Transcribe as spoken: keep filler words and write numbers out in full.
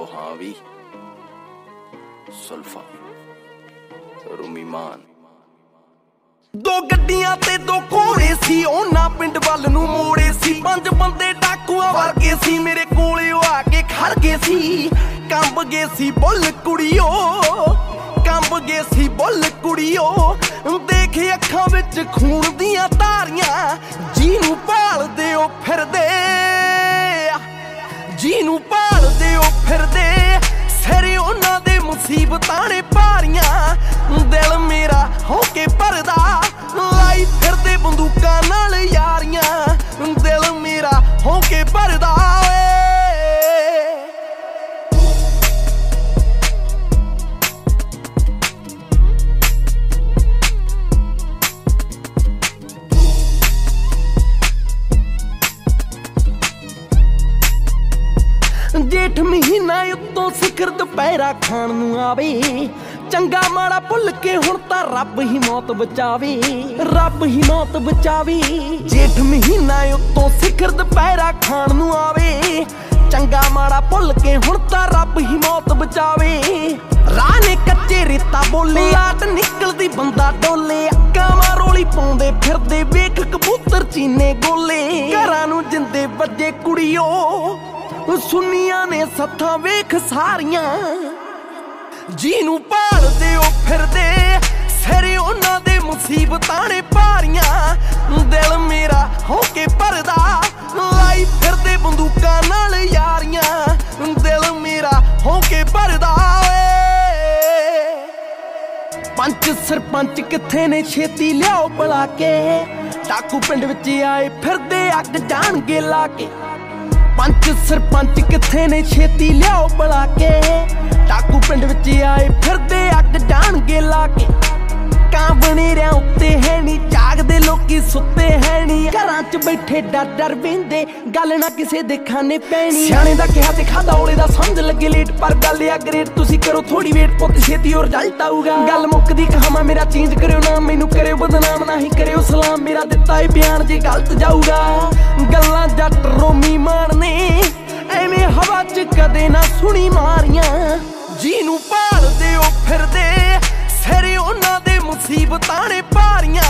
हाँ भी सुल्फा रूमी मान दो गड्डियां ते दो घोड़े सी ओना पिंड वल नूं मोड़े सी पंज बंदे डाकुआं वर्गे सी मेरे कोले आके खड़ गए सी कंब गए सी बुल कुड़ियो कंब गए सी बुल कुड़ियो देखे अखां विच खून दियां धारियां जीनू भालदे ओ फिरदे जीनू भालदे ओ फिरदे सिरे उन्हां दे मुसीबतां ने भारियां दिल मेरा होके भरदा लाई फिरदे बंदूकां नाल यारियां दिल मेरा होके भरदा जेठ महीना उत्तों सिखर दुपहरा खाण नूं आवे चंगा माड़ा भुल के हुण तां रब ही मौत बचावे रब ही मौत बचावे जेठ महीना उत्तों सिखर दुपहरा खाण नूं आवे चंगा माड़ा भुल के हुण तां रब ही मौत बचावे राह ने कच्चे रेता बोले लाट निकलदी बंदा डोले अक्कां मां रोली पाउंदे फिरदे वेख कबूतर चीने गोले घरां नूं जिंदे वज्जे कुड़ियो सुनिया ने सत्थां वेख सारियां जीनू भालदे ओ फिरदे सिरे उन्हां दे मुसीबतां ने भारियां दिल मेरा होके भरदा लाई फिरदे बंदूकां नाल यारियां दिल मेरा होके भरदा पंच सरपंच किथे ने छेती लियाओ बुला के डाकू पिंड विच आए फिरदे अग जाणगे ला के पंच सरपंच किथे ने छेती लियाओ बुला के डाकू पिंड विच आए फिरदे अग जाणगे ला के कां बनेरियां उत्ते है नी जागदे लोकी सुत्ते है नी घरां च बैठे डर डर वेंदे गल ना किसे दे खाने पैनी सियाणे दा किहा ते खादा औले दा समझ लगे लेट पर गल आ ग्रेट तुसी करो थोड़ी वेट पुੱਤ छेती और रिजल्ट आऊगा गल मुक्कदी कहावां मेरा चेंज करियो ना मैनू करियो बदनाम नहीं करियो सलाम मेरा दिता है बयान जे गलत जाऊगा गल्लां जट रोमी मारने एवें हवा च कदे ना सुनी मारियां जीनू भालदे ओ फिरदे सिरे उन्हां दे मुसीबतां ने भारियां